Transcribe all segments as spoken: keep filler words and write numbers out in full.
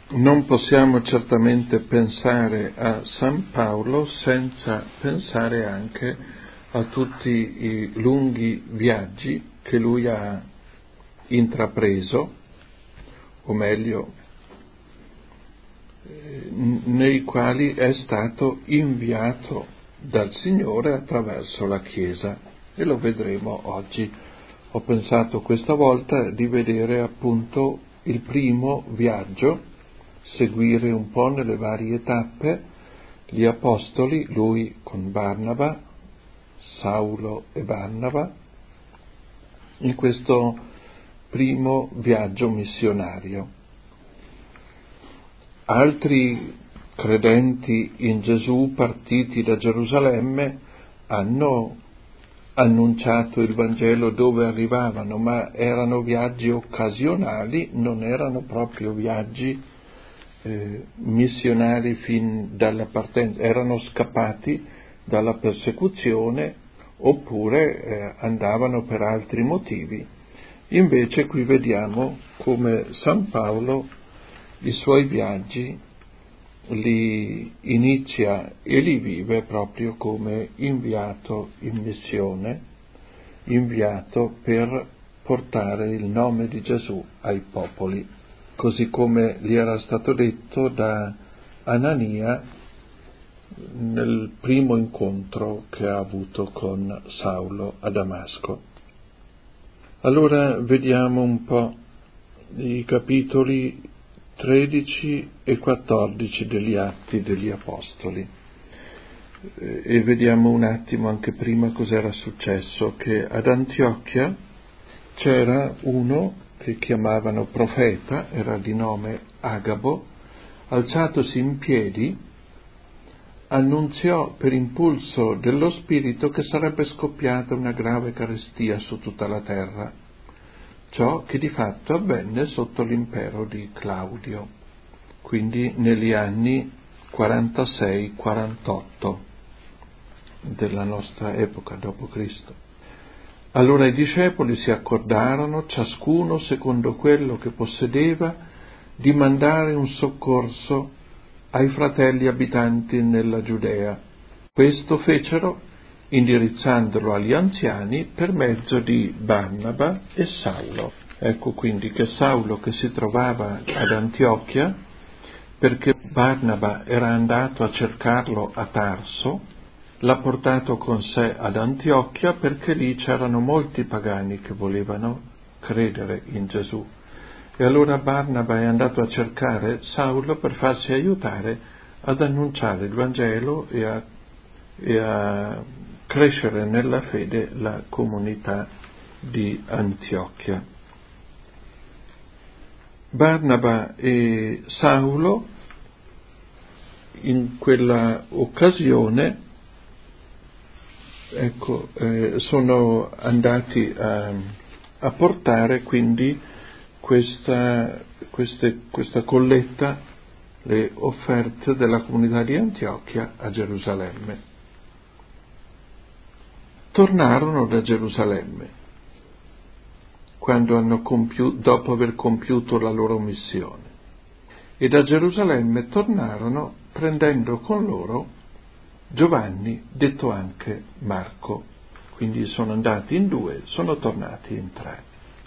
non possiamo certamente pensare a San Paolo senza pensare anche a tutti i lunghi viaggi che lui ha intrapreso, o meglio, nei quali è stato inviato dal Signore attraverso la Chiesa, e lo vedremo oggi. Ho pensato questa volta di vedere appunto il primo viaggio, seguire un po' nelle varie tappe gli apostoli, lui con Barnaba, Saulo e Barnaba, in questo primo viaggio missionario. Altri credenti in Gesù partiti da Gerusalemme hanno annunciato il Vangelo dove arrivavano, ma erano viaggi occasionali, non erano proprio viaggi eh, missionari fin dalla partenza, erano scappati dalla persecuzione oppure eh, andavano per altri motivi. Invece qui vediamo come San Paolo i suoi viaggi li inizia e li vive proprio come inviato in missione, inviato per portare il nome di Gesù ai popoli, così come gli era stato detto da Anania nel primo incontro che ha avuto con Saulo a Damasco. Allora vediamo un po' i capitoli tredici e quattordici degli Atti degli Apostoli e vediamo un attimo anche prima cos'era successo, che ad Antiochia c'era uno che chiamavano profeta, era di nome Agabo, alzatosi in piedi annunziò per impulso dello Spirito che sarebbe scoppiata una grave carestia su tutta la terra, ciò che di fatto avvenne sotto l'impero di Claudio, quindi negli anni quarantasei quarantotto della nostra epoca dopo Cristo. Allora i discepoli si accordarono, ciascuno secondo quello che possedeva, di mandare un soccorso ai fratelli abitanti nella Giudea. Questo fecero indirizzandolo agli anziani per mezzo di Barnaba e Saulo. Ecco quindi che Saulo, che si trovava ad Antiochia, perché Barnaba era andato a cercarlo a Tarso, l'ha portato con sé ad Antiochia perché lì c'erano molti pagani che volevano credere in Gesù. E allora Barnaba è andato a cercare Saulo per farsi aiutare ad annunciare il Vangelo e a, e a crescere nella fede la comunità di Antiochia. Barnaba e Saulo in quella occasione ecco, eh, sono andati a, a portare quindi questa, queste, questa colletta, le offerte della comunità di Antiochia a Gerusalemme. Tornarono da Gerusalemme quando hanno compiuto, dopo aver compiuto la loro missione, e da Gerusalemme tornarono prendendo con loro Giovanni, detto anche Marco, quindi sono andati in due, sono tornati in tre.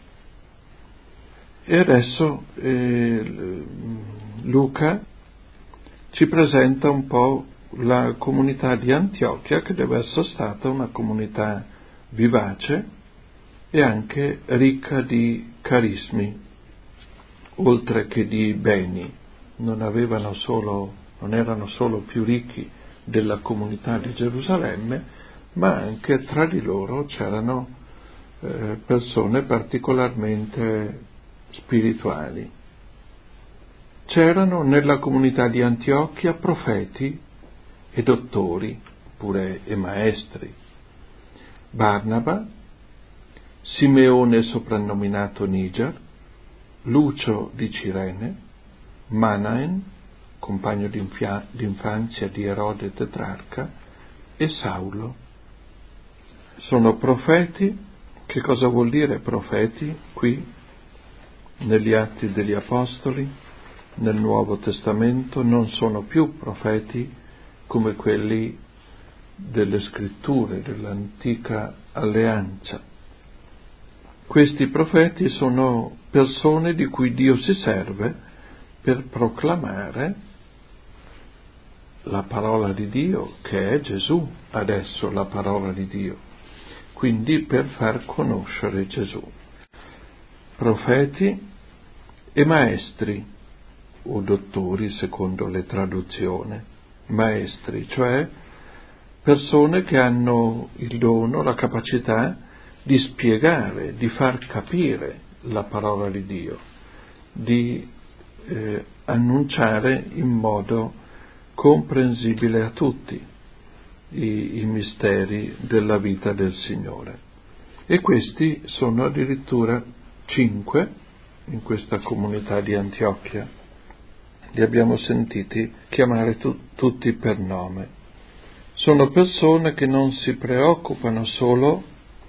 E adesso eh, Luca ci presenta un po' la comunità di Antiochia, che deve essere stata una comunità vivace e anche ricca di carismi, oltre che di beni. Non avevano solo, non erano solo più ricchi della comunità di Gerusalemme, ma anche tra di loro c'erano eh, persone particolarmente spirituali. C'erano nella comunità di Antiochia profeti e dottori, pure e maestri. Barnaba, Simeone soprannominato Niger, Lucio di Cirene, Manaen, compagno d'infanzia di Erode tetrarca, e Saulo. Sono profeti. Che cosa vuol dire profeti qui negli Atti degli Apostoli? nel Nuovo Testamento non sono più profeti come quelli delle scritture, dell'antica alleanza. Questi profeti sono persone di cui Dio si serve per proclamare la parola di Dio, che è Gesù adesso la parola di Dio, quindi per far conoscere Gesù. Profeti e maestri, o dottori secondo le traduzioni, maestri, cioè persone che hanno il dono, la capacità di spiegare, di far capire la parola di Dio, di eh, annunciare in modo comprensibile a tutti i, i misteri della vita del Signore. E questi sono addirittura cinque in questa comunità di Antiochia. Li abbiamo sentiti chiamare tu, tutti per nome. Sono persone che non si preoccupano solo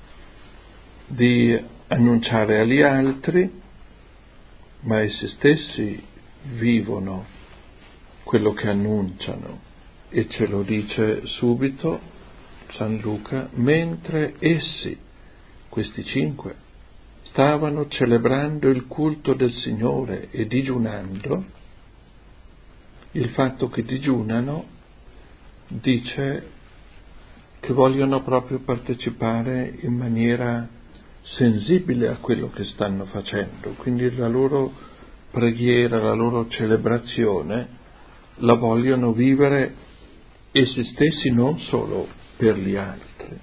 di annunciare agli altri, ma essi stessi vivono quello che annunciano, e ce lo dice subito San Luca: mentre essi, questi cinque, stavano celebrando il culto del Signore e digiunando. Il fatto che digiunano dice che vogliono proprio partecipare in maniera sensibile a quello che stanno facendo, quindi la loro preghiera, la loro celebrazione la vogliono vivere essi stessi, non solo per gli altri.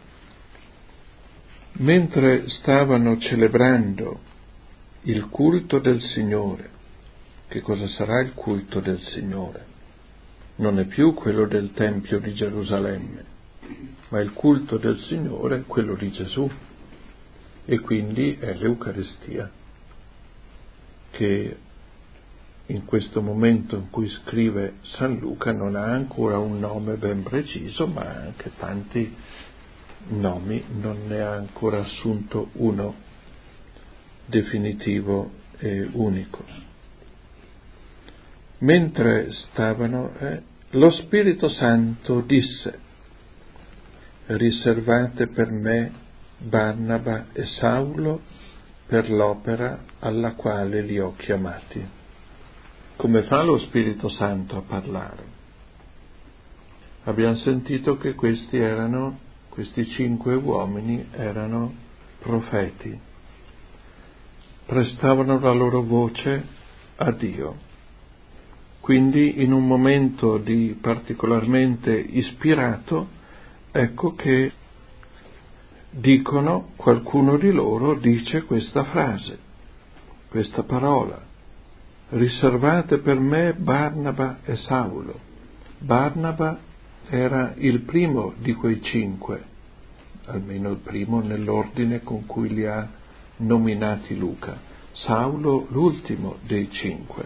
Mentre stavano celebrando il culto del Signore, che cosa sarà il culto del Signore? Non è più quello del Tempio di Gerusalemme, ma il culto del Signore è quello di Gesù, e quindi è l'Eucaristia, che in questo momento in cui scrive San Luca non ha ancora un nome ben preciso, ma ha anche tanti nomi, non ne ha ancora assunto uno definitivo e unico. Mentre stavano, eh, lo Spirito Santo disse: riservate per me Barnaba e Saulo per l'opera alla quale li ho chiamati. Come fa lo Spirito Santo a parlare? Abbiamo sentito che questi erano, questi cinque uomini erano profeti, prestavano la loro voce a Dio. Quindi in un momento di particolarmente ispirato, ecco che dicono, qualcuno di loro dice questa frase, questa parola: riservate per me Barnaba e Saulo. Barnaba era il primo di quei cinque, almeno il primo nell'ordine con cui li ha nominati Luca, Saulo l'ultimo dei cinque.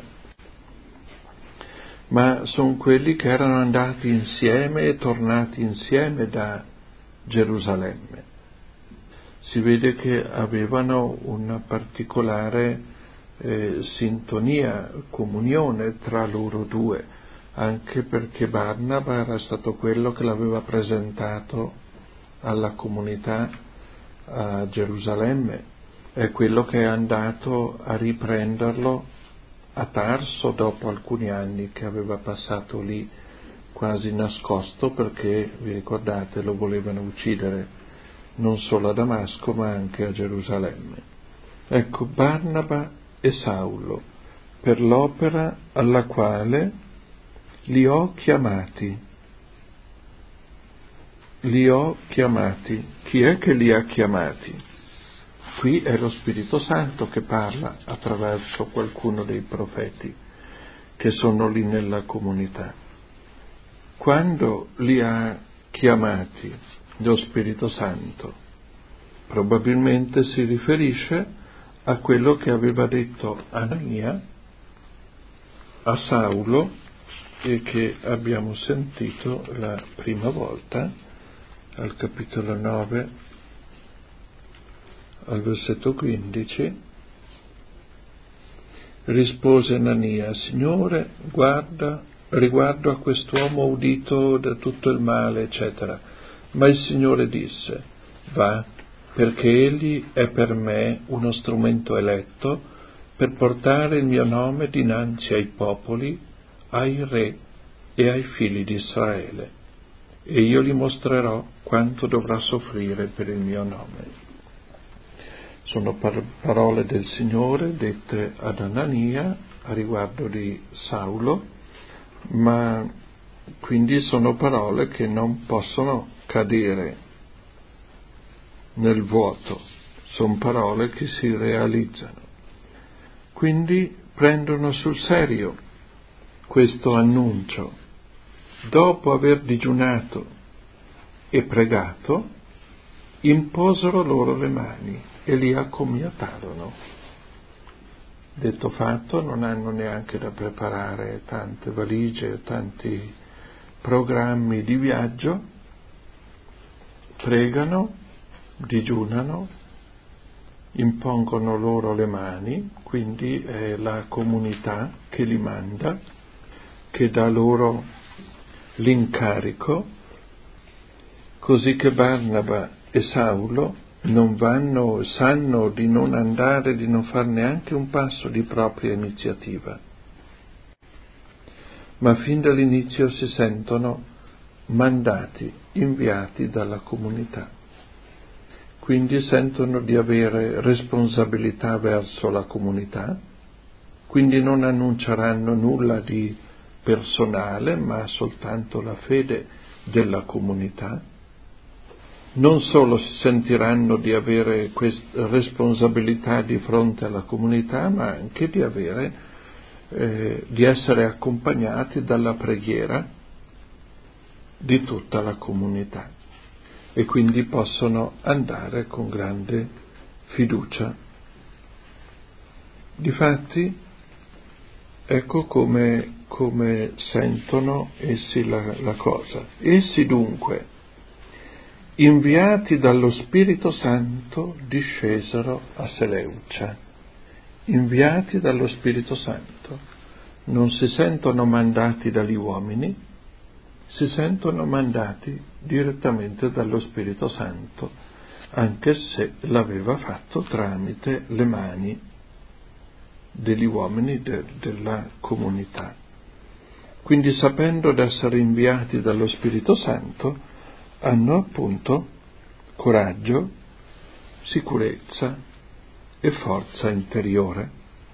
Ma sono quelli che erano andati insieme e tornati insieme da Gerusalemme. Si vede che avevano una particolare eh, sintonia, comunione tra loro due, anche perché Barnaba era stato quello che l'aveva presentato alla comunità a Gerusalemme, è quello che è andato a riprenderlo a Tarso dopo alcuni anni che aveva passato lì quasi nascosto, perché, vi ricordate, lo volevano uccidere non solo a Damasco ma anche a Gerusalemme. Ecco, Barnaba e Saulo per l'opera alla quale li ho chiamati. Li ho chiamati. Chi è che li ha chiamati? Qui è lo Spirito Santo che parla attraverso qualcuno dei profeti che sono lì nella comunità. Quando li ha chiamati lo Spirito Santo, probabilmente si riferisce a quello che aveva detto Anania a Saulo e che abbiamo sentito la prima volta al capitolo nove, al versetto quindici, Rispose Anania: Signore, guarda, riguardo a quest'uomo ho udito da tutto il male, eccetera. Ma il Signore disse: va, perché egli è per me uno strumento eletto per portare il mio nome dinanzi ai popoli, ai re e ai figli di Israele, e io gli mostrerò quanto dovrà soffrire per il mio nome. Sono par- parole del Signore dette ad Anania a riguardo di Saulo, ma quindi sono parole che non possono cadere nel vuoto, sono parole che si realizzano. Quindi prendono sul serio questo annuncio. Dopo aver digiunato e pregato, imposero loro le mani e li accomiatarono. Detto fatto, non hanno neanche da preparare tante valigie, tanti programmi di viaggio, pregano, digiunano, impongono loro le mani, quindi è la comunità che li manda, che dà loro l'incarico, così che Barnaba e Saulo non vanno, sanno di non andare, di non fare neanche un passo di propria iniziativa, ma fin dall'inizio si sentono mandati, inviati dalla comunità. Quindi sentono di avere responsabilità verso la comunità, quindi non annunceranno nulla di personale, ma soltanto la fede della comunità. Non solo si sentiranno di avere questa responsabilità di fronte alla comunità, ma anche di avere, eh, di essere accompagnati dalla preghiera di tutta la comunità, e quindi possono andare con grande fiducia. Difatti, ecco come, come sentono essi la, la cosa. Essi dunque, inviati dallo Spirito Santo, discesero a Seleucia. Inviati dallo Spirito Santo. Non si sentono mandati dagli uomini, si sentono mandati direttamente dallo Spirito Santo, anche se l'aveva fatto tramite le mani degli uomini de, della comunità. Quindi, sapendo d'essere inviati dallo Spirito Santo, hanno appunto coraggio, sicurezza e forza interiore.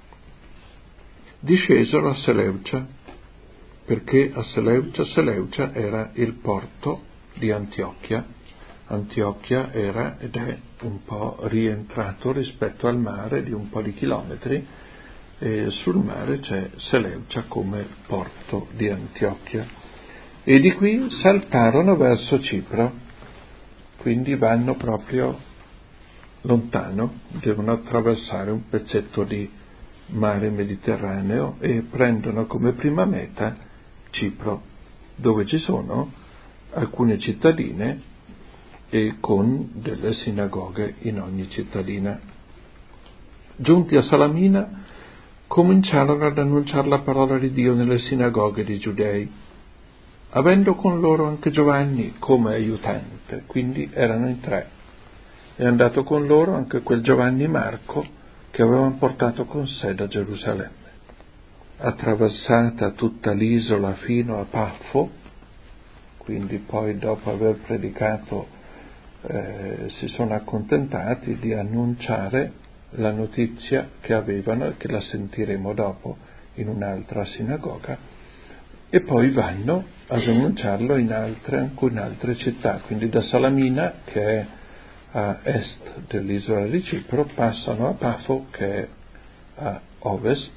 Discesero a Seleucia, perché a Seleucia, Seleucia era il porto di Antiochia. Antiochia era ed è un po' rientrato rispetto al mare di un po' di chilometri, e sul mare c'è Seleucia come porto di Antiochia. E di qui saltarono verso Cipro, quindi vanno proprio lontano, devono attraversare un pezzetto di mare Mediterraneo e prendono come prima meta Cipro, dove ci sono alcune cittadine e con delle sinagoghe in ogni cittadina. Giunti a Salamina, cominciarono ad annunciare la parola di Dio nelle sinagoghe dei Giudei, avendo con loro anche Giovanni come aiutante, quindi erano in tre. È andato con loro anche quel Giovanni Marco che avevano portato con sé da Gerusalemme. Attraversata tutta l'isola fino a Paffo, quindi poi dopo aver predicato eh, si sono accontentati di annunciare la notizia che avevano, e che la sentiremo dopo in un'altra sinagoga, e poi vanno ad annunciarlo in altre, anche in altre città. Quindi da Salamina, che è a est dell'isola di Cipro, passano a Pafo, che è a ovest.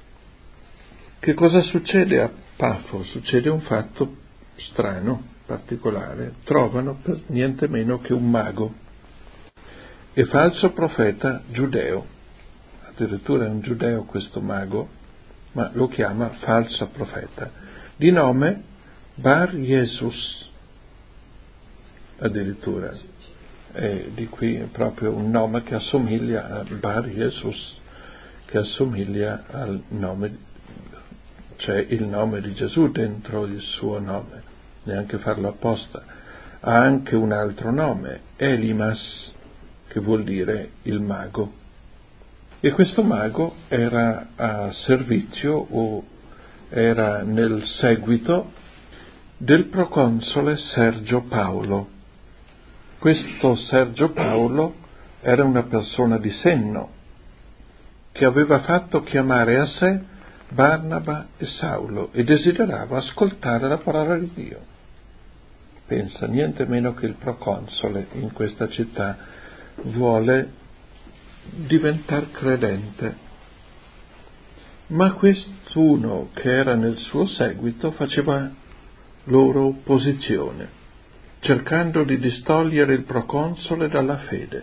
Che cosa succede a Pafo? Succede un fatto strano, particolare. Trovano per niente meno che un mago e falso profeta giudeo. Addirittura è un giudeo questo mago, ma lo chiama falso profeta, di nome Bar Jesus, addirittura. E di qui è proprio un nome che assomiglia a Bar Jesus, che assomiglia al nome, c'è il nome di Gesù dentro il suo nome, neanche farlo apposta. Ha anche un altro nome, Elimas, che vuol dire il mago. E questo mago era a servizio o era nel seguito del proconsole Sergio Paulo. Questo Sergio Paulo era una persona di senno che aveva fatto chiamare a sé Barnaba e Saulo e desiderava ascoltare la parola di Dio. Pensa, niente meno che il proconsole in questa città vuole diventare credente, ma quest'uno che era nel suo seguito faceva loro opposizione, cercando di distogliere il proconsole dalla fede.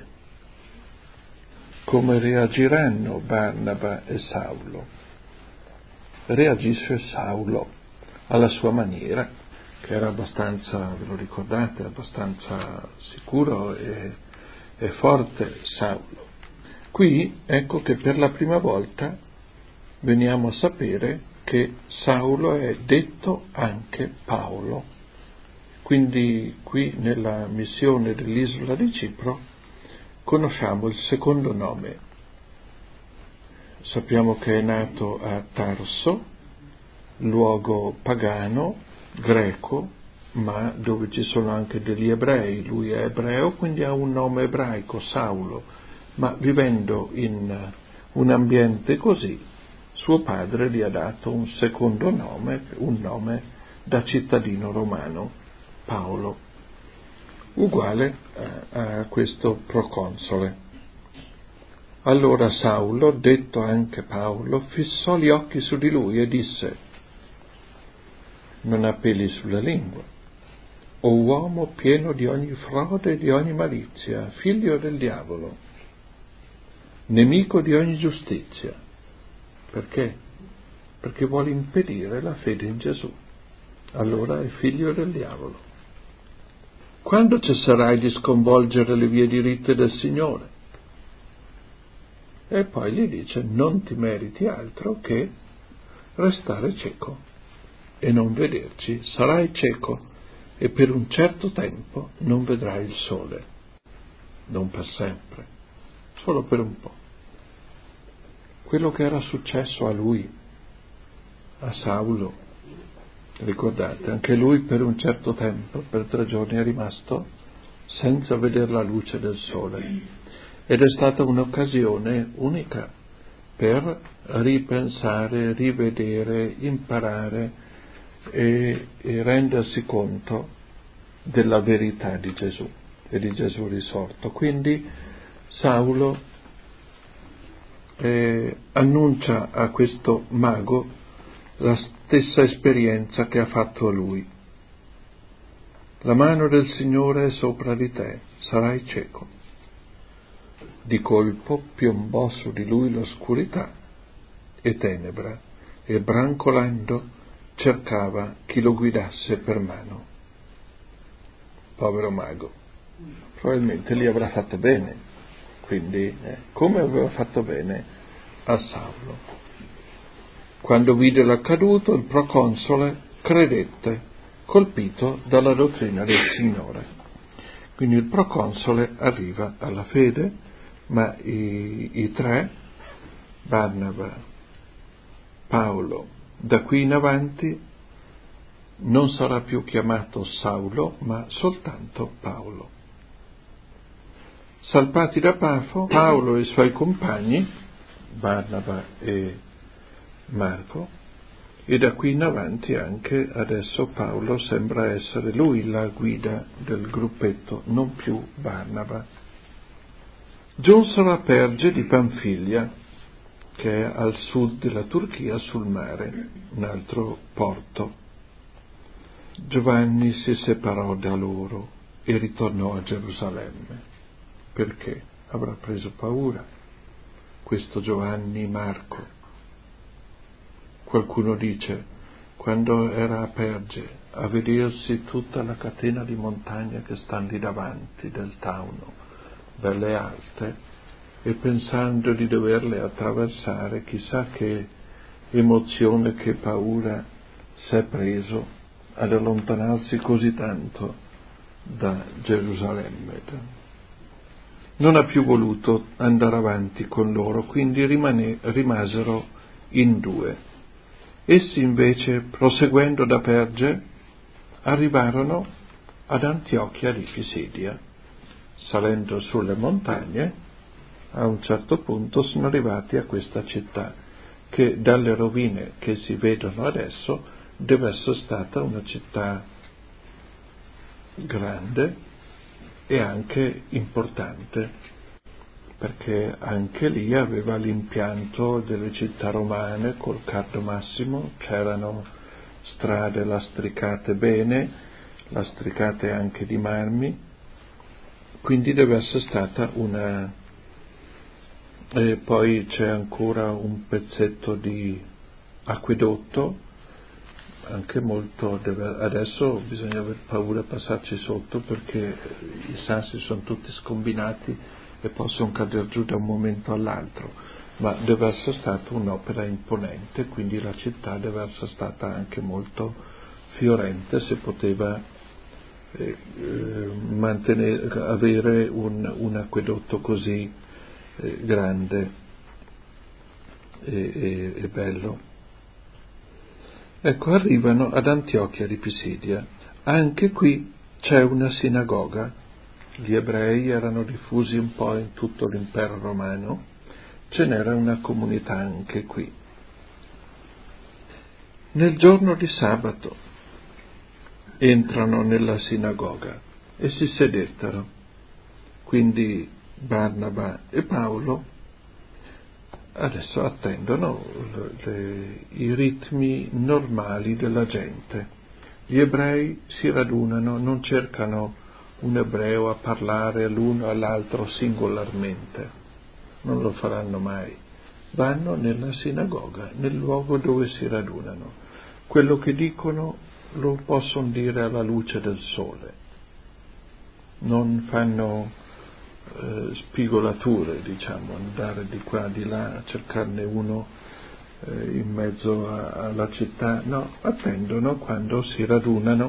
Come reagiranno Barnaba e Saulo? Reagisce Saulo alla sua maniera, che era abbastanza, ve lo ricordate, abbastanza sicuro e, e forte Saulo. Qui ecco che per la prima volta veniamo a sapere che Saulo è detto anche Paolo. Quindi qui nella missione dell'isola di Cipro conosciamo il secondo nome. Sappiamo che è nato a Tarso, luogo pagano, greco, ma dove ci sono anche degli ebrei. Lui è ebreo, quindi ha un nome ebraico, Saulo, ma vivendo in un ambiente così, suo padre gli ha dato un secondo nome, un nome da cittadino romano, Paolo, uguale a, a questo proconsole. Allora Saulo, detto anche Paolo, fissò gli occhi su di lui e disse: non ha peli sulla lingua, o uomo pieno di ogni frode e di ogni malizia, figlio del diavolo, nemico di ogni giustizia. Perché? Perché vuole impedire la fede in Gesù. Allora è figlio del diavolo. Quando cesserai di sconvolgere le vie diritte del Signore? E poi gli dice: non ti meriti altro che restare cieco e non vederci. Sarai cieco e per un certo tempo non vedrai il sole. Non per sempre, solo per un po'. Quello che era successo a lui, a Saulo, ricordate, anche lui per un certo tempo, per tre giorni, è rimasto senza vedere la luce del sole. Ed è stata un'occasione unica per ripensare, rivedere, imparare e, e rendersi conto della verità di Gesù e di Gesù risorto. Quindi Saulo eh, annuncia a questo mago la stessa esperienza che ha fatto lui. La mano del Signore è sopra di te, sarai cieco. Di colpo piombò su di lui l'oscurità e tenebra, e brancolando cercava chi lo guidasse per mano. Povero mago, probabilmente gli avrà fatto bene, quindi eh, come aveva fatto bene a Saulo. Quando vide l'accaduto, il proconsole credette, colpito dalla dottrina del Signore. Quindi il proconsole arriva alla fede, ma i, i tre, Barnaba, Paolo, da qui in avanti non sarà più chiamato Saulo, ma soltanto Paolo. Salpati da Pafo, Paolo e i suoi compagni, Barnaba e Marco, e da qui in avanti anche adesso Paolo sembra essere lui la guida del gruppetto, non più Barnaba. Giunsero a Perge di Panfilia, che è al sud della Turchia sul mare, un altro porto. Giovanni si separò da loro e ritornò a Gerusalemme. Perché? Avrà preso paura questo Giovanni Marco. Qualcuno dice, quando era a Perge, a vedersi tutta la catena di montagne che stanno lì davanti del Tauno, belle alte, e pensando di doverle attraversare, chissà che emozione, che paura si è preso ad allontanarsi così tanto da Gerusalemme. Non ha più voluto andare avanti con loro, quindi rimane, rimasero in due. Essi invece, proseguendo da Perge, arrivarono ad Antiochia di Pisidia. Salendo sulle montagne, a un certo punto sono arrivati a questa città, che dalle rovine che si vedono adesso deve essere stata una città grande e anche importante, perché anche lì aveva l'impianto delle città romane col Cardo Massimo, c'erano strade lastricate bene, lastricate anche di marmi, quindi deve essere stata una... E poi c'è ancora un pezzetto di acquedotto, anche molto, deve, adesso bisogna aver paura a passarci sotto perché i sassi sono tutti scombinati e possono cadere giù da un momento all'altro, ma deve essere stata un'opera imponente, quindi la città deve essere stata anche molto fiorente se poteva eh, mantenere, avere un, un acquedotto così eh, grande e, e, e bello. Ecco, arrivano ad Antiochia di Pisidia. Anche qui c'è una sinagoga. Gli ebrei erano diffusi un po' in tutto l'impero romano, ce n'era una comunità anche qui. Nel giorno di sabato entrano nella sinagoga e si sedettero. Quindi Barnaba e Paolo adesso attendono le, le, i ritmi normali della gente. Gli ebrei si radunano, non cercano un ebreo a parlare l'uno all'altro singolarmente, non lo faranno mai. Vanno nella sinagoga, nel luogo dove si radunano. Quello che dicono lo possono dire alla luce del sole. Non fanno Eh, spigolature, diciamo, andare di qua di là a cercarne uno eh, in mezzo a, alla città, no, attendono quando si radunano.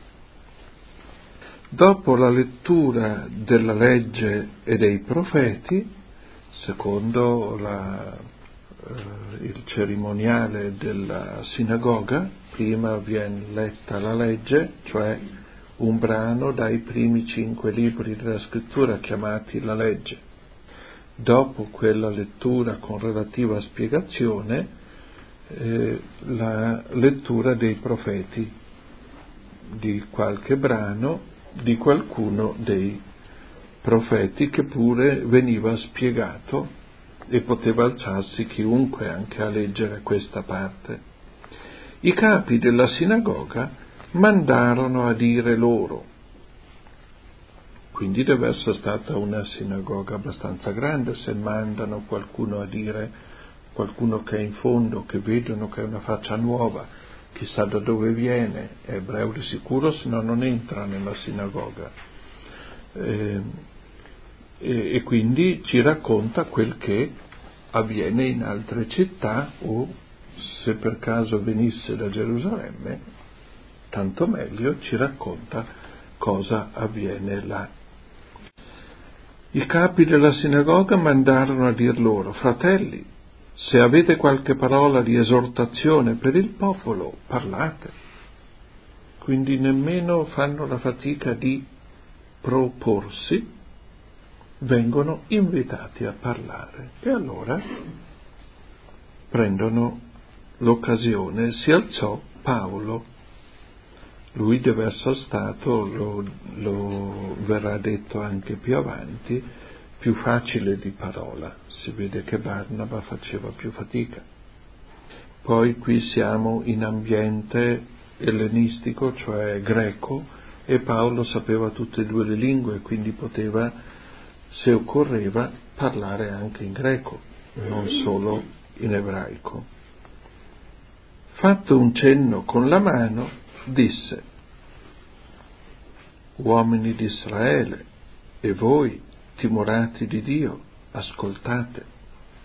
Dopo la lettura della legge e dei profeti, secondo la, eh, il cerimoniale della sinagoga, prima viene letta la legge, cioè un brano dai primi cinque libri della scrittura chiamati la legge. Dopo quella lettura con relativa spiegazione, eh, la lettura dei profeti, di qualche brano, di qualcuno dei profeti che pure veniva spiegato e poteva alzarsi chiunque anche a leggere questa parte. I capi della sinagoga mandarono a dire loro, quindi deve essere stata una sinagoga abbastanza grande se mandano qualcuno a dire, qualcuno che è in fondo, che vedono che è una faccia nuova, chissà da dove viene, è ebreo di sicuro, se no non entra nella sinagoga. E, e, e quindi ci racconta quel che avviene in altre città o se per caso venisse da Gerusalemme, tanto meglio, ci racconta cosa avviene là. I capi della sinagoga mandarono a dir loro, fratelli, se avete qualche parola di esortazione per il popolo, parlate. Quindi nemmeno fanno la fatica di proporsi, vengono invitati a parlare. E allora prendono l'occasione, si alzò Paolo. Lui deve essere stato, lo, lo verrà detto anche più avanti, più facile di parola. Si vede che Barnaba faceva più fatica. Poi qui siamo in ambiente ellenistico, cioè greco, e Paolo sapeva tutte e due le lingue, quindi poteva, se occorreva, parlare anche in greco, non solo in ebraico. Fatto un cenno con la mano, disse, uomini di Israele, e voi, timorati di Dio, ascoltate.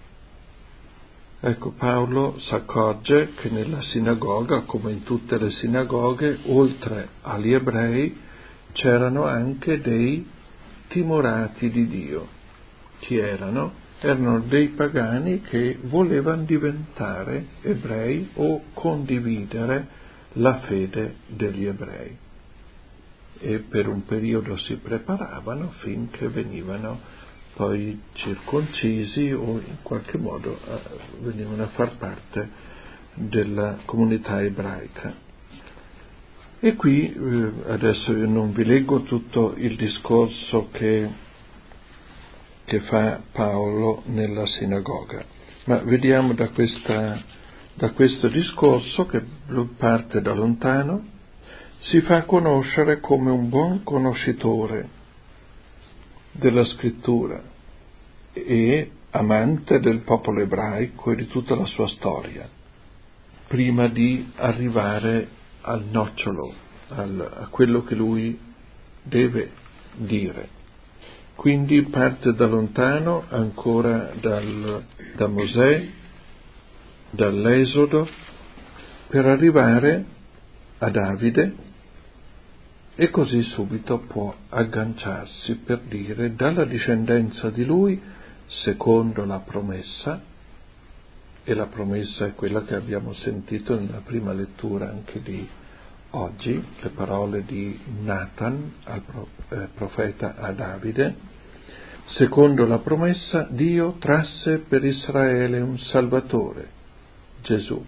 Ecco, Paolo si accorge che nella sinagoga, come in tutte le sinagoghe, oltre agli ebrei, c'erano anche dei timorati di Dio. Chi erano? Erano dei pagani che volevano diventare ebrei o condividere la fede degli ebrei. E per un periodo si preparavano finché venivano poi circoncisi o in qualche modo eh, venivano a far parte della comunità ebraica. E qui eh, adesso io non vi leggo tutto il discorso che, che fa Paolo nella sinagoga, ma vediamo da, questa, da questo discorso che parte da lontano. Si fa conoscere come un buon conoscitore della scrittura e amante del popolo ebraico e di tutta la sua storia, prima di arrivare al nocciolo, al, a quello che lui deve dire. Quindi parte da lontano, ancora dal, da Mosè, dall'Esodo, per arrivare a Davide, e così subito può agganciarsi per dire dalla discendenza di lui secondo la promessa, e la promessa è quella che abbiamo sentito nella prima lettura anche di oggi, le parole di Nathan al pro, eh, profeta a Davide. Secondo la promessa Dio trasse per Israele un Salvatore, Gesù.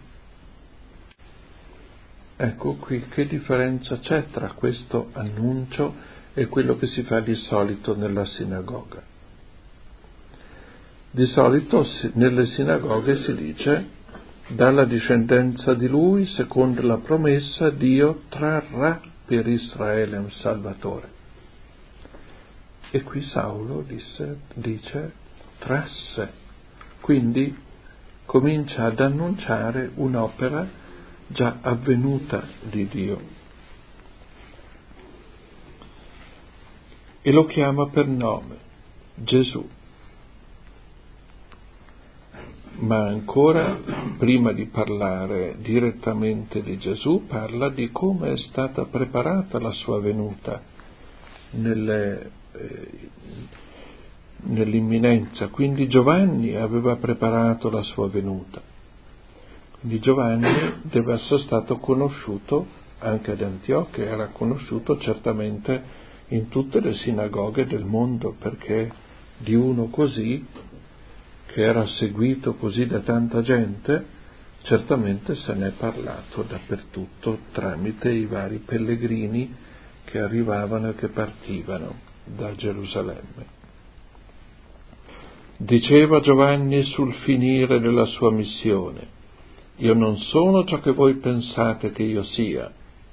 Ecco qui che differenza c'è tra questo annuncio e quello che si fa di solito nella sinagoga. Di solito nelle sinagoghe si dice: dalla discendenza di lui, secondo la promessa, Dio trarrà per Israele un Salvatore. E qui Saulo disse, dice trasse, quindi comincia ad annunciare un'opera già avvenuta di Dio. E lo chiama per nome, Gesù. Ma ancora, prima di parlare direttamente di Gesù, parla di come è stata preparata la sua venuta nelle, eh, nell'imminenza. Quindi Giovanni aveva preparato la sua venuta. Quindi Giovanni deve essere stato conosciuto anche ad Antiochia, era conosciuto certamente in tutte le sinagoghe del mondo, perché di uno così, che era seguito così da tanta gente, certamente se ne è parlato dappertutto tramite i vari pellegrini che arrivavano e che partivano da Gerusalemme. Diceva Giovanni sul finire della sua missione: io non sono ciò che voi pensate che io sia.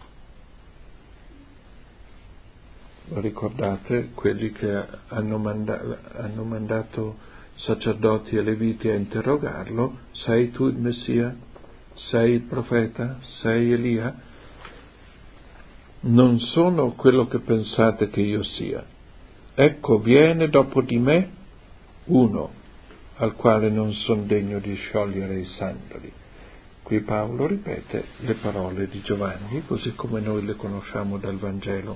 Ricordate quelli che hanno, manda- hanno mandato sacerdoti e leviti a interrogarlo: sei tu il Messia? Sei il profeta? Sei Elia? Non sono quello che pensate che io sia. Ecco, viene dopo di me uno al quale non son degno di sciogliere i sandali. Qui Paolo ripete le parole di Giovanni, così come noi le conosciamo dal Vangelo.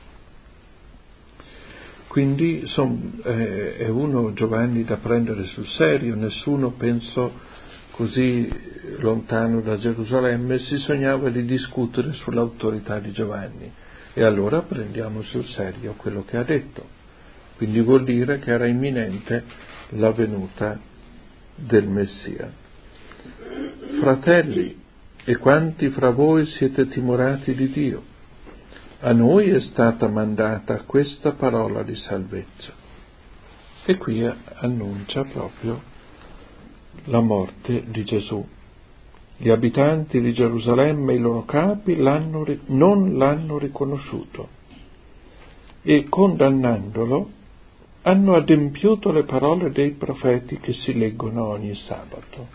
Quindi son, eh, è uno Giovanni da prendere sul serio. Nessuno, penso, così lontano da Gerusalemme si sognava di discutere sull'autorità di Giovanni, e allora prendiamo sul serio quello che ha detto. Quindi vuol dire che era imminente la venuta del Messia. Fratelli, e quanti fra voi siete timorati di Dio? A noi è stata mandata questa parola di salvezza. E qui annuncia proprio la morte di Gesù. Gli abitanti di Gerusalemme e i loro capi l'hanno, non l'hanno riconosciuto, e condannandolo hanno adempiuto le parole dei profeti che si leggono ogni sabato.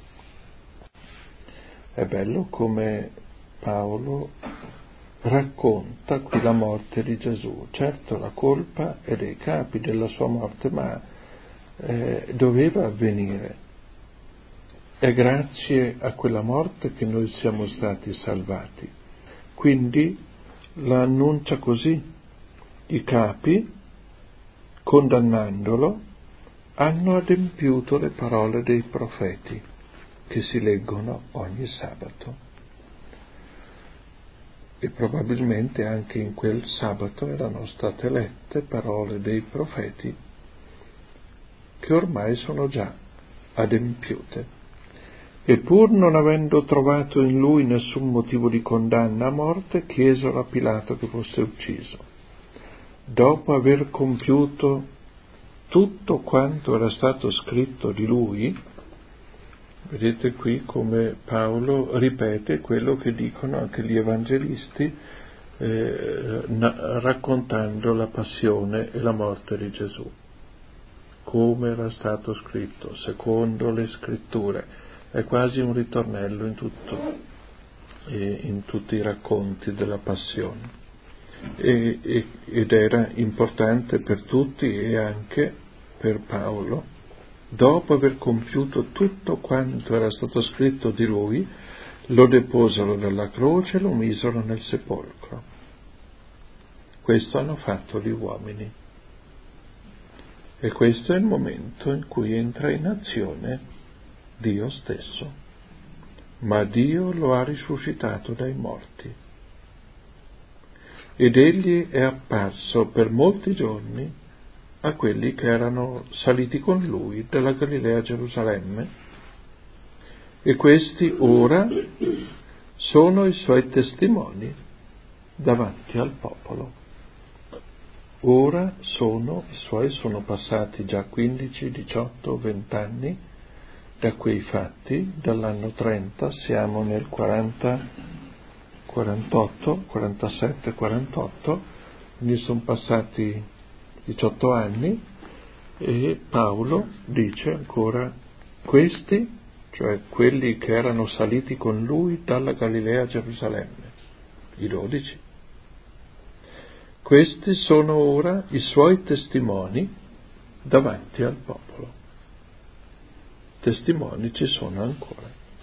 È bello come Paolo racconta qui la morte di Gesù. Certo, la colpa è dei capi della sua morte, ma eh, doveva avvenire. È grazie a quella morte che noi siamo stati salvati. Quindi la annuncia così: i capi, condannandolo, hanno adempiuto le parole dei profeti che si leggono ogni sabato. E probabilmente anche in quel sabato erano state lette parole dei profeti che ormai sono già adempiute. E pur non avendo trovato in lui nessun motivo di condanna a morte, chiesero a Pilato che fosse ucciso. Dopo aver compiuto tutto quanto era stato scritto di lui, vedete qui come Paolo ripete quello che dicono anche gli evangelisti eh, na- raccontando la passione e la morte di Gesù, come era stato scritto secondo le scritture. È quasi un ritornello in tutto, eh, in tutti i racconti della passione, e, e, ed era importante per tutti e anche per Paolo. Dopo aver compiuto tutto quanto era stato scritto di lui, lo deposero dalla croce e lo misero nel sepolcro. Questo hanno fatto gli uomini. E questo è il momento in cui entra in azione Dio stesso. Ma Dio lo ha risuscitato dai morti. Ed egli è apparso per molti giorni a quelli che erano saliti con lui dalla Galilea a Gerusalemme, e questi ora sono i suoi testimoni davanti al popolo. Ora sono i suoi, sono passati già quindici, diciotto, venti anni da quei fatti, dall'anno trenta, siamo nel quaranta, quarantotto, quarantasette, quarantotto, quindi sono passati diciotto anni, e Paolo dice ancora: questi, cioè quelli che erano saliti con lui dalla Galilea a Gerusalemme, i dodici, questi sono ora i suoi testimoni davanti al popolo. Testimoni ci sono ancora.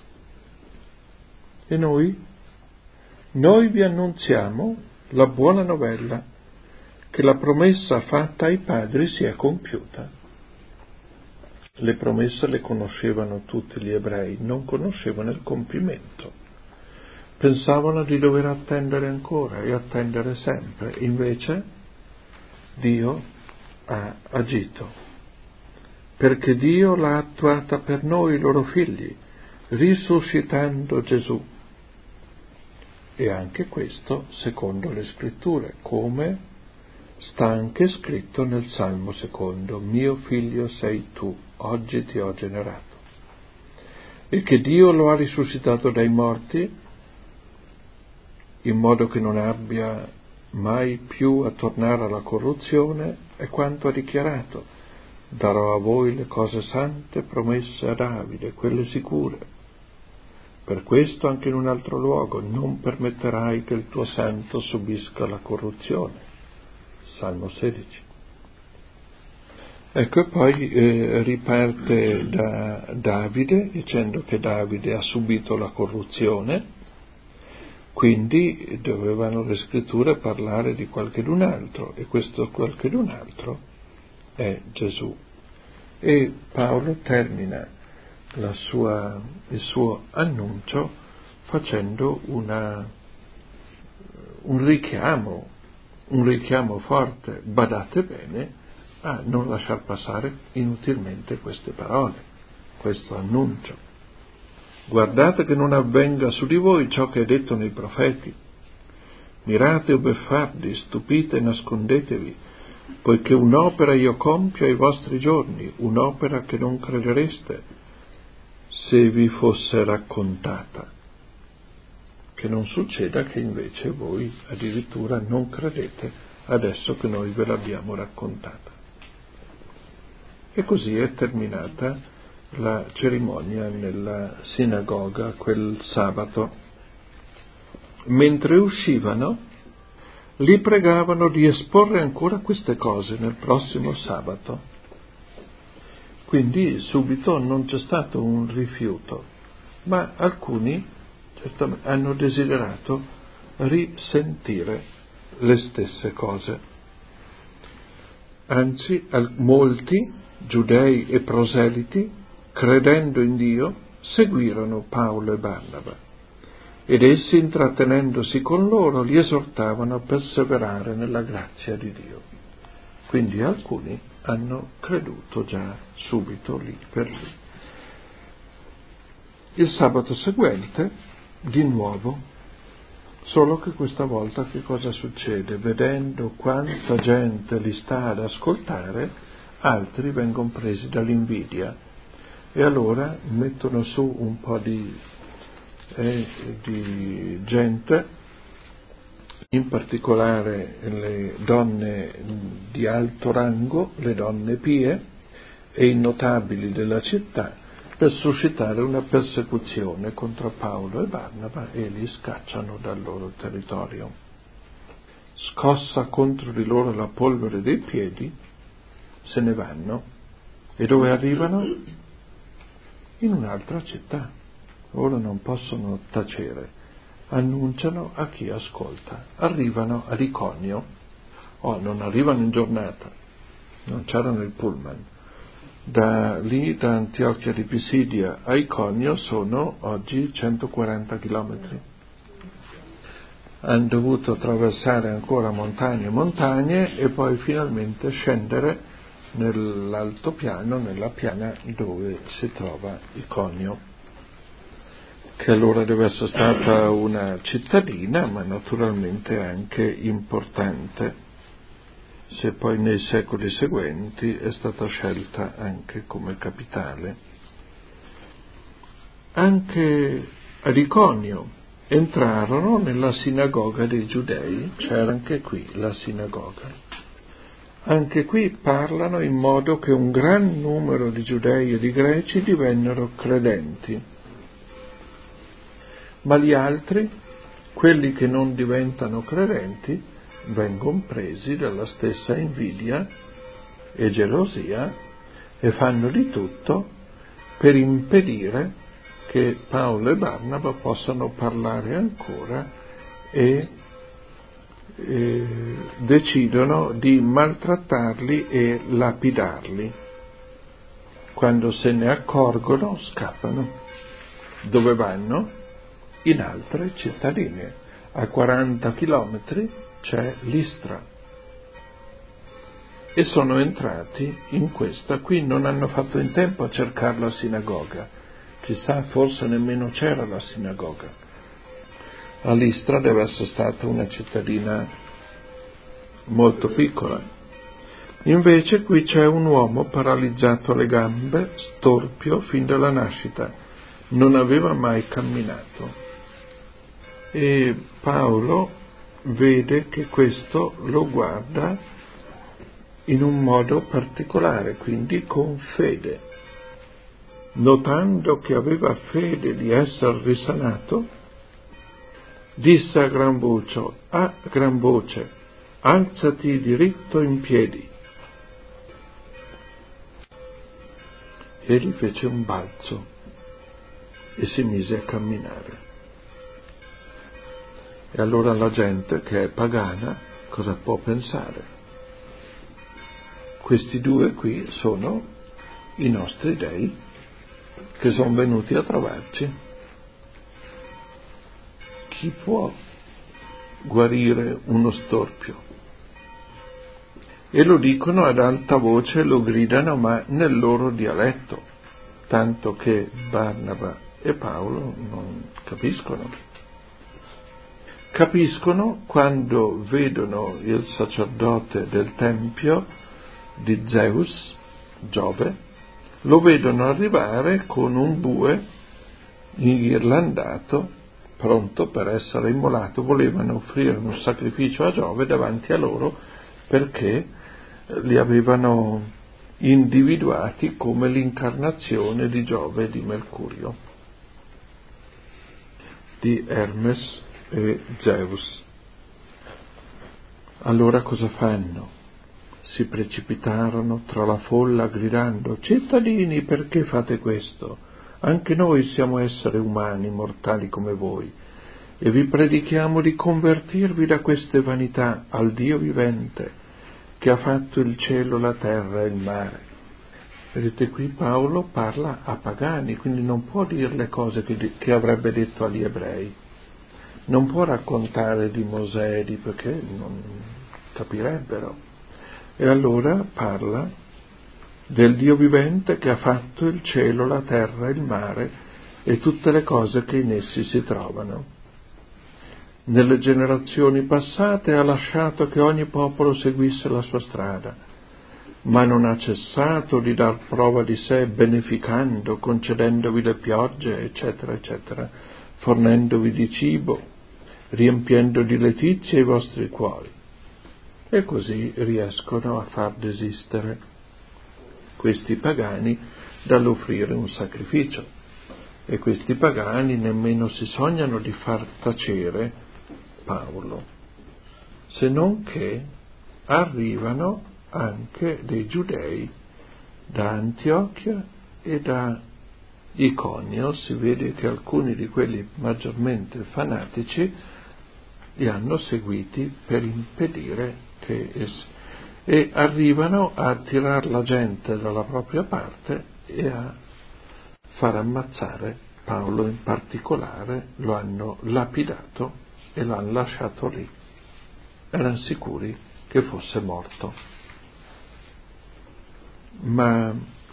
E noi? Noi vi annunziamo la buona novella, che la promessa fatta ai padri si è compiuta. Le promesse le conoscevano tutti gli ebrei, non conoscevano il compimento. Pensavano di dover attendere ancora e attendere sempre. Invece Dio ha agito, perché Dio l'ha attuata per noi, i loro figli, risuscitando Gesù. E anche questo secondo le scritture, come sta anche scritto nel Salmo secondo: mio figlio sei tu, oggi ti ho generato. E che Dio lo ha risuscitato dai morti, in modo che non abbia mai più a tornare alla corruzione, è quanto ha dichiarato: darò a voi le cose sante promesse a Davide, quelle sicure. Per questo anche in un altro luogo: non permetterai che il tuo santo subisca la corruzione. Salmo sedici. Ecco, e poi eh, riparte da Davide, dicendo che Davide ha subito la corruzione, quindi dovevano le scritture parlare di qualchedun altro, e questo qualchedun altro è Gesù. E Paolo termina la sua, il suo annuncio facendo una, un richiamo, un richiamo forte: badate bene a non lasciar passare inutilmente queste parole, questo annuncio. Guardate che non avvenga su di voi ciò che è detto nei profeti: mirate o beffardi, stupite e nascondetevi, poiché un'opera io compio ai vostri giorni, un'opera che non credereste se vi fosse raccontata. Che non succeda che invece voi addirittura non credete adesso che noi ve l'abbiamo raccontata. E così è terminata la cerimonia nella sinagoga quel sabato. Mentre uscivano, li pregavano di esporre ancora queste cose nel prossimo sabato. Quindi subito non c'è stato un rifiuto, ma alcuni certamente hanno desiderato risentire le stesse cose. Anzi, molti giudei e proseliti, credendo in Dio, seguirono Paolo e Barnaba, ed essi, intrattenendosi con loro, li esortavano a perseverare nella grazia di Dio. Quindi alcuni hanno creduto già subito lì per lì. Il sabato seguente, di nuovo, solo che questa volta che cosa succede? Vedendo quanta gente li sta ad ascoltare, altri vengono presi dall'invidia e allora mettono su un po' di, eh, di gente, in particolare le donne di alto rango, le donne pie e i notabili della città, per suscitare una persecuzione contro Paolo e Barnaba, e li scacciano dal loro territorio. Scossa contro di loro la polvere dei piedi, se ne vanno. E dove arrivano? In un'altra città. Ora non possono tacere. Annunciano a chi ascolta. Arrivano ad Iconio. Oh, non arrivano in giornata, non c'erano il pullman. Da lì, da Antiochia di Pisidia a Iconio, sono oggi centoquaranta chilometri. Hanno dovuto attraversare ancora montagne e montagne e poi finalmente scendere nell'altopiano, nella piana dove si trova Iconio, che allora deve essere stata una cittadina, ma naturalmente anche importante, se poi nei secoli seguenti è stata scelta anche come capitale. Anche ad Iconio entrarono nella sinagoga dei Giudei, c'era anche qui la sinagoga. Anche qui parlano in modo che un gran numero di Giudei e di Greci divennero credenti. Ma gli altri, quelli che non diventano credenti, vengono presi dalla stessa invidia e gelosia e fanno di tutto per impedire che Paolo e Barnaba possano parlare ancora e, e decidono di maltrattarli e lapidarli. Quando se ne accorgono, scappano. Dove vanno? In altre cittadine. A quaranta chilometri c'è Listra. E sono entrati in questa. Qui non hanno fatto in tempo a cercare la sinagoga. Chissà, forse nemmeno c'era la sinagoga. A Listra deve essere stata una cittadina molto piccola. Invece qui c'è un uomo paralizzato alle gambe, storpio fin dalla nascita. Non aveva mai camminato. E Paolo vede che questo lo guarda in un modo particolare, quindi con fede. Notando che aveva fede di essere risanato, disse a gran voce, a gran voce, alzati diritto in piedi. Egli fece un balzo e si mise a camminare. E allora la gente, che è pagana, cosa può pensare? Questi due qui sono i nostri dei che sono venuti a trovarci. Chi può guarire uno storpio? E lo dicono ad alta voce, lo gridano, ma nel loro dialetto, tanto che Barnaba e Paolo non capiscono. Capiscono quando vedono il sacerdote del tempio di Zeus, Giove, lo vedono arrivare con un bue inghirlandato, pronto per essere immolato. Volevano offrire un sacrificio a Giove davanti a loro perché li avevano individuati come l'incarnazione di Giove e di Mercurio, di Hermes e Zeus. Allora cosa fanno? si precipitarono tra la folla gridando: «Cittadini, perché fate questo? Anche noi siamo esseri umani, mortali come voi, e vi predichiamo di convertirvi da queste vanità al Dio vivente, che ha fatto il cielo, la terra e il mare». Vedete, qui Paolo parla a pagani, quindi non può dire le cose che, che avrebbe detto agli ebrei. Non può raccontare di Mosè, di perché non capirebbero. E allora parla del Dio vivente che ha fatto il cielo, la terra, il mare e tutte le cose che in essi si trovano. Nelle generazioni passate ha lasciato che ogni popolo seguisse la sua strada, ma non ha cessato di dar prova di sé, beneficando, concedendovi le piogge, eccetera, eccetera, fornendovi di cibo, riempiendo di letizia i vostri cuori. E così riescono a far desistere questi pagani dall'offrire un sacrificio. E questi pagani nemmeno si sognano di far tacere Paolo, se non che arrivano anche dei giudei da Antiochia e da Iconio. Si vede che alcuni di quelli maggiormente fanatici li hanno seguiti per impedire che es- e arrivano a tirare la gente dalla propria parte e a far ammazzare Paolo. In particolare lo hanno lapidato e lo hanno lasciato lì. Erano sicuri che fosse morto. Ma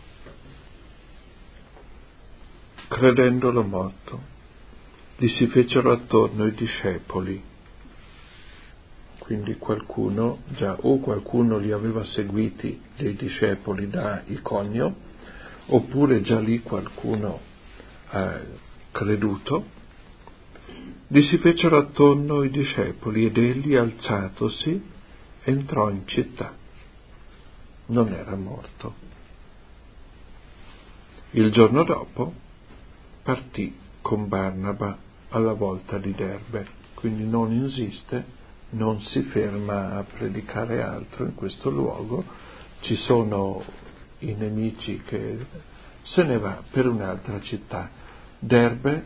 credendolo morto, gli si fecero attorno i discepoli. Quindi qualcuno, già o qualcuno li aveva seguiti dei discepoli da Iconio, oppure già lì qualcuno ha creduto. Gli si fecero attorno i discepoli ed egli, alzatosi, entrò in città. Non era morto. Il giorno dopo partì con Barnaba alla volta di Derbe, quindi non insiste, non si ferma a predicare altro in questo luogo. Ci sono i nemici che se ne va per un'altra città. Derbe,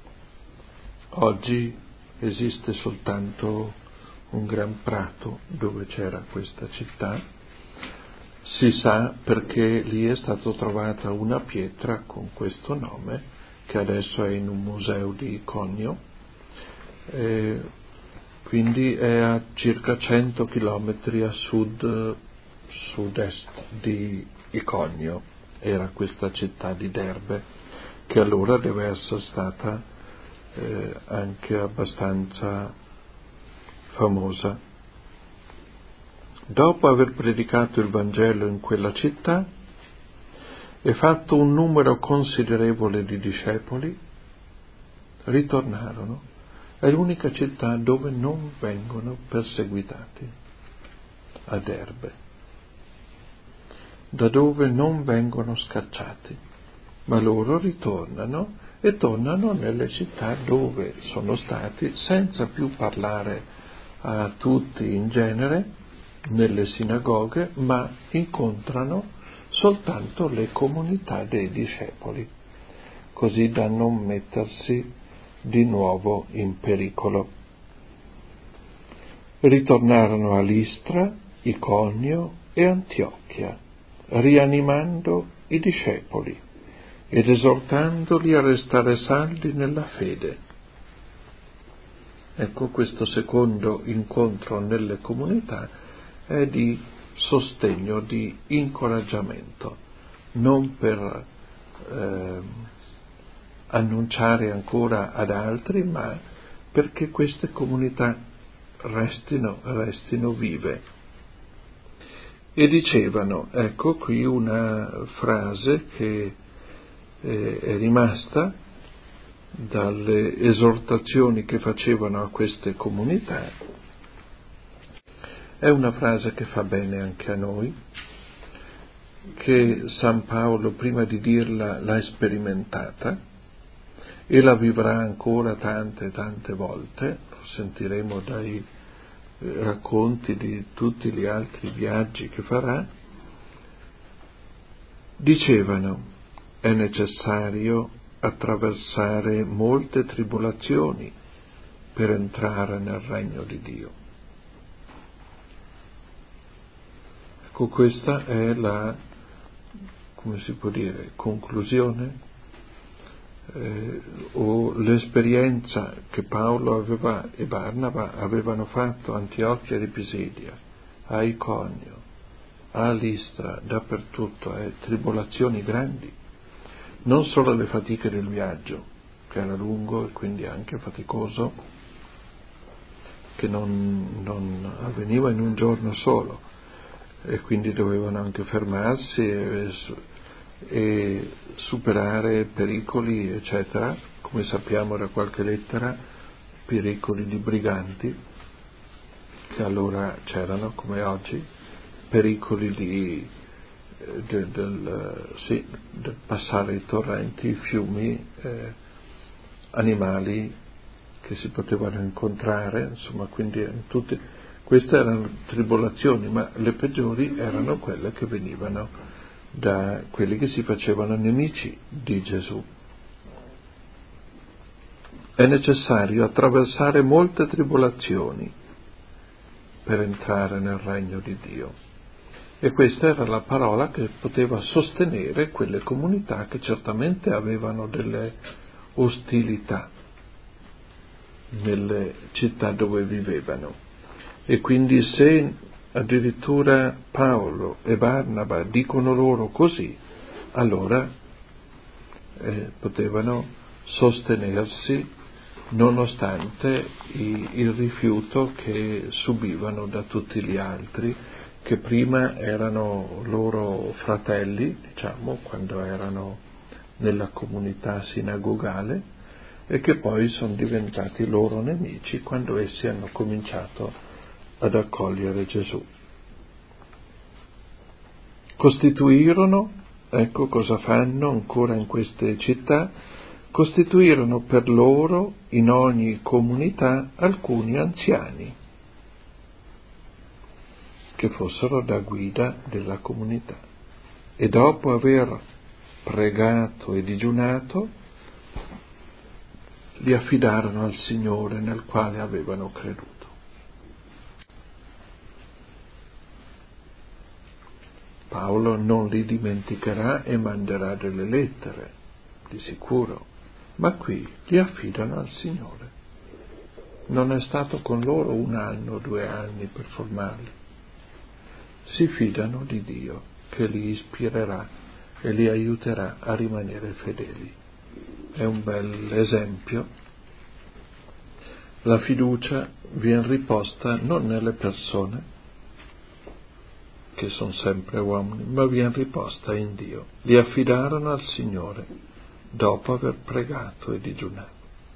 oggi esiste soltanto un gran prato dove c'era questa città. Si sa perché lì è stata trovata una pietra con questo nome, che adesso è in un museo di Iconio, e quindi è a circa cento chilometri a sud, sud-est di Iconio, era questa città di Derbe, che allora deve essere stata eh, anche abbastanza famosa. Dopo aver predicato il Vangelo in quella città e fatto un numero considerevole di discepoli, ritornarono. È l'unica città dove non vengono perseguitati, a Derbe, da dove non vengono scacciati, ma loro ritornano e tornano nelle città dove sono stati, senza più parlare a tutti in genere, nelle sinagoghe, ma incontrano soltanto le comunità dei discepoli, così da non mettersi di nuovo in pericolo. Ritornarono a Listra, Iconio e Antiochia, rianimando i discepoli ed esortandoli a restare saldi nella fede. Ecco, questo secondo incontro nelle comunità è di sostegno, di incoraggiamento, non per eh, annunciare ancora ad altri, ma perché queste comunità restino, restino vive. E dicevano, ecco qui una frase che eh, è rimasta dalle esortazioni che facevano a queste comunità, è una frase che fa bene anche a noi, che San Paolo prima di dirla l'ha sperimentata e la vivrà ancora tante tante volte, lo sentiremo dai racconti di tutti gli altri viaggi che farà, dicevano: è necessario attraversare molte tribolazioni per entrare nel regno di Dio. Ecco, questa è la, come si può dire, conclusione eh, o l'esperienza che Paolo aveva e Barnaba avevano fatto a Antiochia di Pisidia, a Iconio, a Listra, dappertutto, eh, tribolazioni grandi, non solo le fatiche del viaggio, che era lungo e quindi anche faticoso, che non, non avveniva in un giorno solo, e quindi dovevano anche fermarsi e, e superare pericoli, eccetera, come sappiamo da qualche lettera, pericoli di briganti, che allora c'erano come oggi, pericoli di, de, del, sì, del passare i torrenti, i fiumi, eh, animali che si potevano incontrare, insomma, quindi tutte, queste erano tribolazioni, ma le peggiori erano quelle che venivano da quelli che si facevano nemici di Gesù. È necessario attraversare molte tribolazioni per entrare nel regno di Dio. E questa era la parola che poteva sostenere quelle comunità che certamente avevano delle ostilità nelle città dove vivevano. E quindi se addirittura Paolo e Barnaba dicono loro così, allora eh, potevano sostenersi nonostante i, il rifiuto che subivano da tutti gli altri, che prima erano loro fratelli, diciamo, quando erano nella comunità sinagogale, e che poi sono diventati loro nemici quando essi hanno cominciato ad accogliere Gesù. Costituirono, ecco cosa fanno ancora in queste città, costituirono per loro in ogni comunità alcuni anziani che fossero da guida della comunità, e dopo aver pregato e digiunato li affidarono al Signore nel quale avevano creduto. Paolo non li dimenticherà e manderà delle lettere, di sicuro, ma qui li affidano al Signore. Non è stato con loro un anno, due anni per formarli. Si fidano di Dio, che li ispirerà e li aiuterà a rimanere fedeli. È un bel esempio. La fiducia viene riposta non nelle persone, che sono sempre uomini, ma viene riposta in Dio. Li affidarono al Signore dopo aver pregato e digiunato.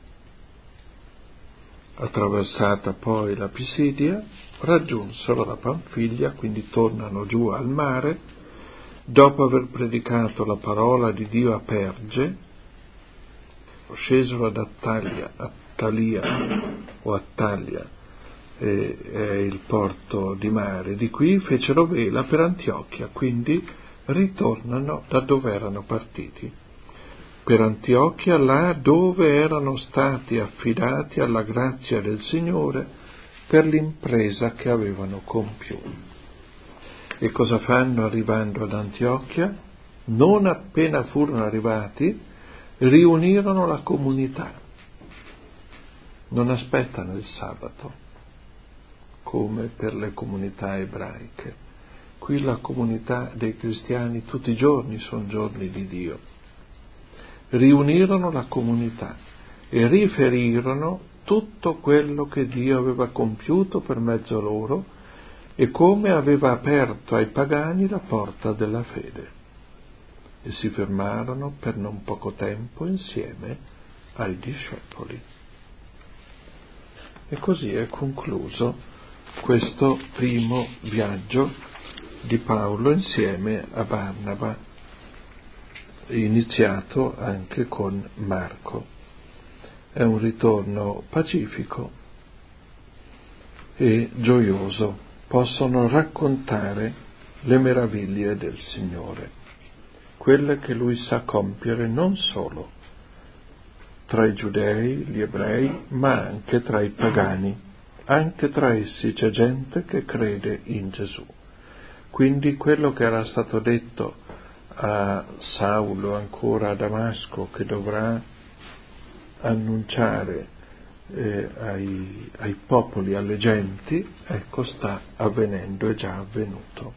Attraversata poi la Pisidia, raggiunsero la Panfilia, quindi tornano giù al mare, dopo aver predicato la parola di Dio a Perge, scesero ad Attalia, Attalia o Attalia, eh, è il porto di mare, di qui fecero vela per Antiochia, quindi ritornano da dove erano partiti, per Antiochia, là dove erano stati affidati alla grazia del Signore per l'impresa che avevano compiuto. E cosa fanno arrivando ad Antiochia? Non appena furono arrivati, riunirono la comunità. Non aspettano il sabato, come per le comunità ebraiche. Qui la comunità dei cristiani tutti i giorni sono giorni di Dio. Riunirono la comunità e riferirono tutto quello che Dio aveva compiuto per mezzo loro e come aveva aperto ai pagani la porta della fede. E si fermarono per non poco tempo insieme ai discepoli. E così è concluso questo primo viaggio di Paolo insieme a Barnaba, iniziato anche con Marco. È un ritorno pacifico e gioioso possono raccontare le meraviglie del Signore, quelle che Lui sa compiere non solo tra i giudei, gli ebrei, ma anche tra i pagani. Anche tra essi c'è gente che crede in Gesù. Quindi quello che era stato detto a Saulo, ancora a Damasco, che dovrà annunciare eh, ai, ai popoli, alle genti, ecco, sta avvenendo, è già avvenuto.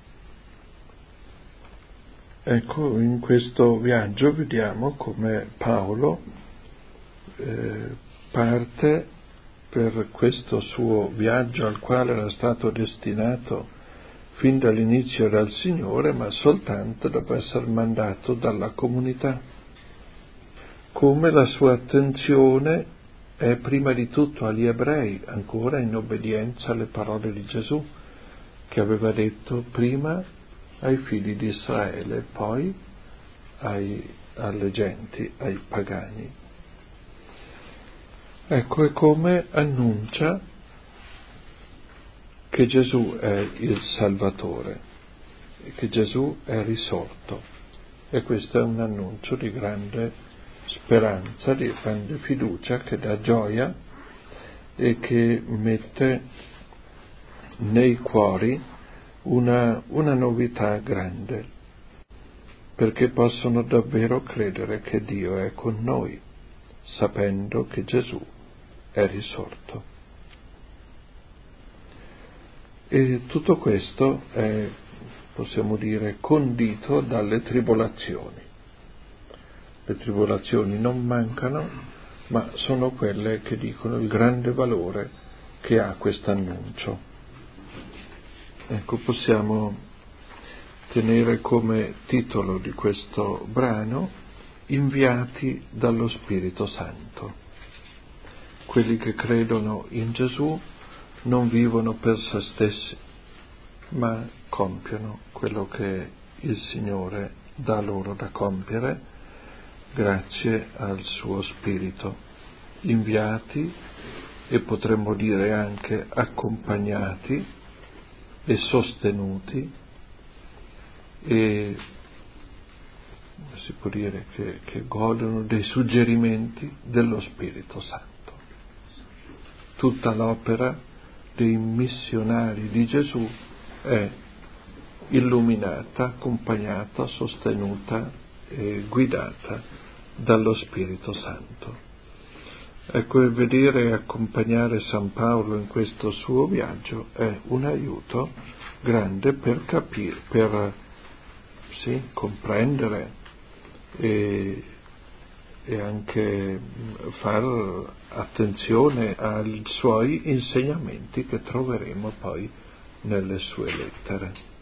Ecco, in questo viaggio vediamo come Paolo eh, parte per questo suo viaggio al quale era stato destinato fin dall'inizio dal Signore, ma soltanto dopo essere mandato dalla comunità. Come la sua attenzione è prima di tutto agli ebrei, ancora in obbedienza alle parole di Gesù, che aveva detto prima ai figli di Israele, poi ai, alle genti, ai pagani. Ecco, è come annuncia che Gesù è il Salvatore, che Gesù è risorto. E questo è un annuncio di grande speranza, di grande fiducia, che dà gioia e che mette nei cuori una, una novità grande, perché possono davvero credere che Dio è con noi, sapendo che Gesù è risorto. E tutto questo è, possiamo dire, condito dalle tribolazioni. Le tribolazioni non mancano, ma sono quelle che dicono il grande valore che ha quest'annuncio. Ecco, possiamo tenere come titolo di questo brano Inviati dallo Spirito Santo. Quelli che credono in Gesù non vivono per se stessi, ma compiono quello che il Signore dà loro da compiere grazie al suo Spirito. Inviati, e potremmo dire anche accompagnati e sostenuti, e si può dire che, che godono dei suggerimenti dello Spirito Santo. Tutta l'opera dei missionari di Gesù è illuminata, accompagnata, sostenuta e guidata dallo Spirito Santo. Ecco, il vedere e accompagnare San Paolo in questo suo viaggio è un aiuto grande per capire, per sì, comprendere e e anche far attenzione ai suoi insegnamenti che troveremo poi nelle sue lettere.